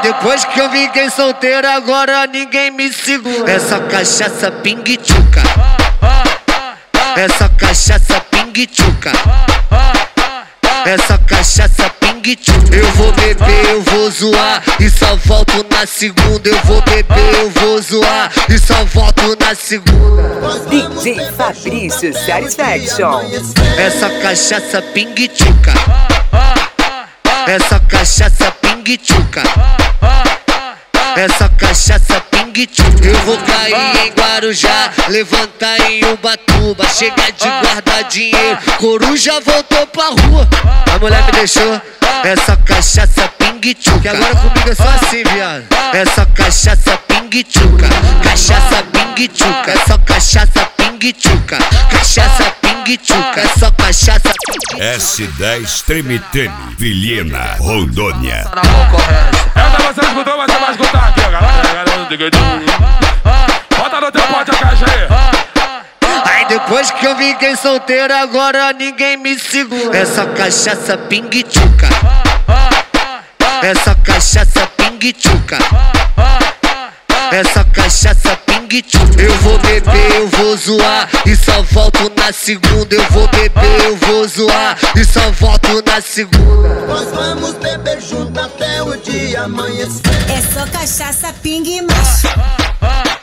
depois que eu fiquei solteiro, agora ninguém me segura. Essa cachaça pingue-tchuca, essa cachaça pingue-tchuca, essa cachaça pingue-tchuca. Eu vou beber, eu vou zoar e só volto na segunda. Eu vou beber, eu vou zoar e só volto na segunda. DJ Fabrício Satisfaction. Essa cachaça pingue-tchuca, essa cachaça pingue-tchuca, essa cachaça pingue-tchuca. Eu vou cair em Guarujá, levantar em Ubatuba, chegar de guardar dinheiro, coruja voltou pra rua. A mulher me deixou. Essa cachaça pingue-tchuca, que agora comigo é só assim, viado. Essa cachaça pingue-tchuca, cachaça pingue-tchuca, essa cachaça pingue-tchuca, cachaça pingue-tchuca, essa cachaça pingue-tchuca. S10 Treme-Treme, Vilhena, Rondônia. Essa você escutou, mas você vai escutar aqui, galera. Bota no teu pote a caixa aí. Aí depois que eu fiquei solteiro, agora ninguém me segura. Essa cachaça pingue-tchuca, essa cachaça pingue-tchuca, essa cachaça pingue-tchuca. Eu vou beber, eu vou zoar e só volto na segunda. Eu vou beber, eu vou zoar e só volto na segunda. Nós vamos beber junto até o dia amanhecer. É só cachaça, pingue e macho.